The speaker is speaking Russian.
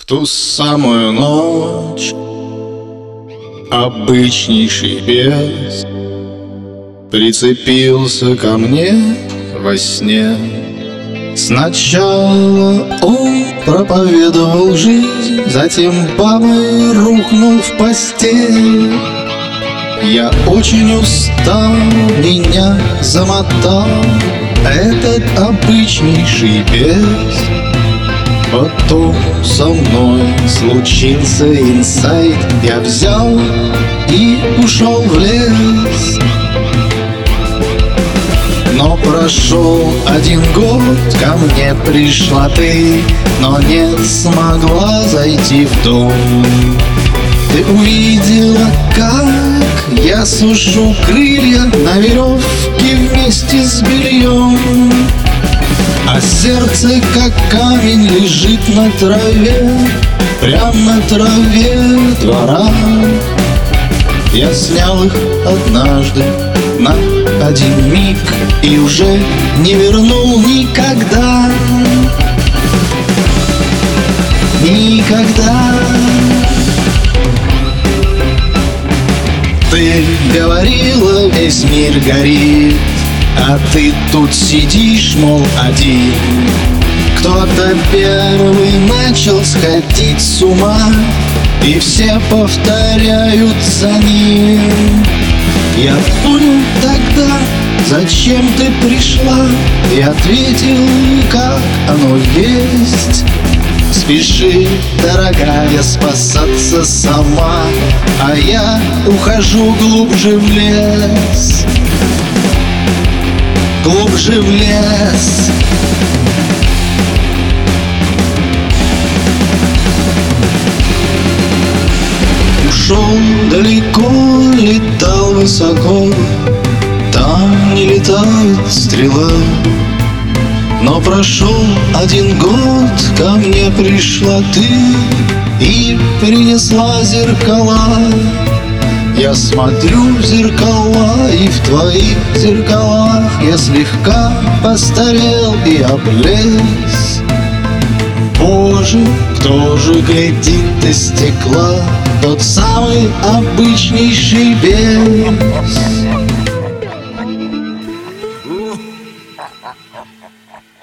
В ту самую ночь обычнейший бес прицепился ко мне во сне. Сначала он проповедовал жизнь, затем бабой рухнул в постель. Я очень устал, меня замотал этот обычнейший бес. Потом со мной случился инсайт. Я взял и ушел в лес. Но прошел 1 год, ко мне пришла ты, но не смогла зайти в дом. Ты увидела, как я сушу крылья на веревке вместе с бельем, а сердце, как камень, лежит на траве, прям на траве двора. Я снял их однажды на 1 миг и уже не вернул никогда. Никогда. Ты говорила, весь мир горит, а ты тут сидишь, мол, один. Кто-то первый начал сходить с ума, и все повторяют за ним. Я понял тогда, зачем ты пришла, и ответил, как оно есть. Спеши, дорогая, спасаться сама, а я ухожу глубже в лес. Глубже в лес. Ушел далеко, летал высоко, там не летает стрела. Но прошел 1 год, ко мне пришла ты и принесла зеркала. Я смотрю в зеркала, и в твоих зеркалах я слегка постарел и облез. Боже, кто же глядит из стекла? Тот самый обычнейший бес.